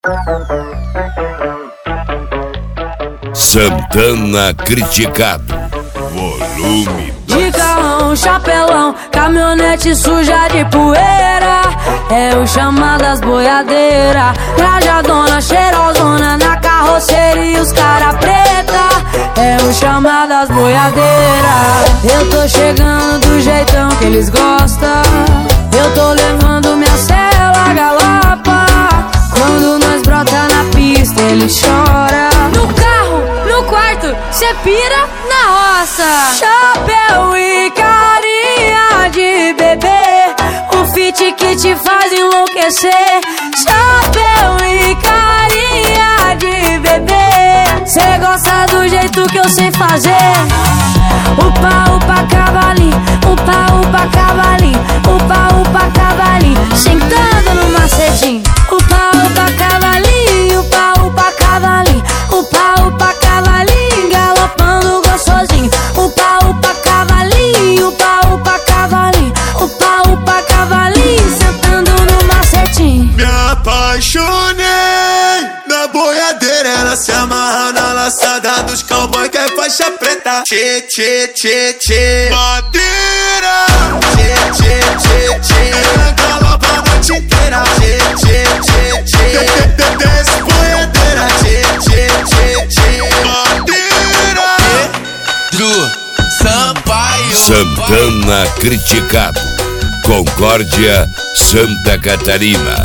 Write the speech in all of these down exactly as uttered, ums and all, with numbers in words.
Santana criticado, volume dois. De carrão, chapelão, caminhonete suja de poeira, é o chamadas boiadeira. Trajadona, cheirosona, na carroceria os cara preta, é o chamadas boiadeira. Eu tô chegando do jeitão que eles gostam, eu tô levando minha cela galopa. Quando nós brota na pista eles choram. No carro, no quarto, cê pira na roça. Chapéu e carinha de bebê, o fit que te faz enlouquecer. Chapéu e carinha de bebê, cê gosta do jeito que eu sei fazer. Upa, upa, cavalinho, upa, upa, cavalinho, upa, upa, cavalinho, sentando no macetinho. Upa, upa, cavalinho, upa, upa, cavalinho, upa, upa, cavalinho, galopando gostosinho. Upa, upa, cavalinho, upa, upa, cavalinho, upa, upa, cavalinho, sentando no macetinho. Me apaixonei na boiadeira, ela se amarra na laçada dos cowboy que é faixa preta. Tchê, tchê, tchê, tchê, madeira. Tchê, tchê, tchê, tchê, ela galopa a noite inteira. Tchê, tchê, tchê, tchê, desce boiadeira. Tchê, tchê, tchê, tchê, madeira. Pedro Sampaio, Santana criticado, Concórdia, Santa Catarina.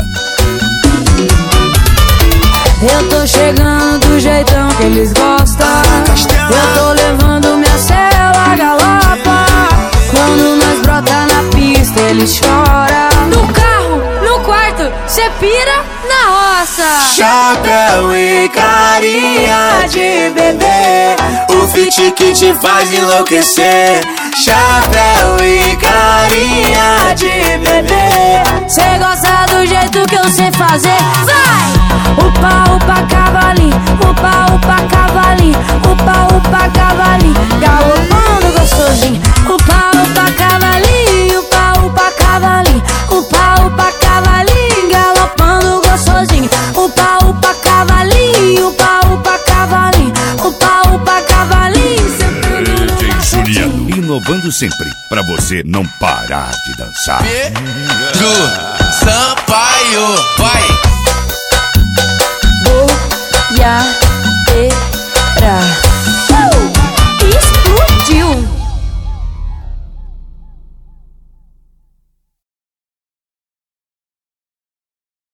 Eu tô chegando do jeitão que eles gostam, eu tô levando minha cela galopa. Quando nós brota na pista eles choram. No carro, no quarto, cê pira na roça. Chapéu e carinha de bebê, o fit que te faz enlouquecer. Chapéu e carinha de bebê, cê gosta do jeito que eu sei fazer. Vai! Upa, upa, cavalinho, upa, upa, cavalinho, upa, upa, cavalinho, galopando gostosinho. Upa, upa, cavalinho, upa, upa, cavalinho, upa, upa, cavalinho, galopando gostosinho. Upa, upa, cavalinho, upa, upa, cavalinho, upa, upa, cavalinho, sentando D J no Juliano, macetinho. inovando sempre, pra você não parar de dançar. Pedro Sampaio, vai.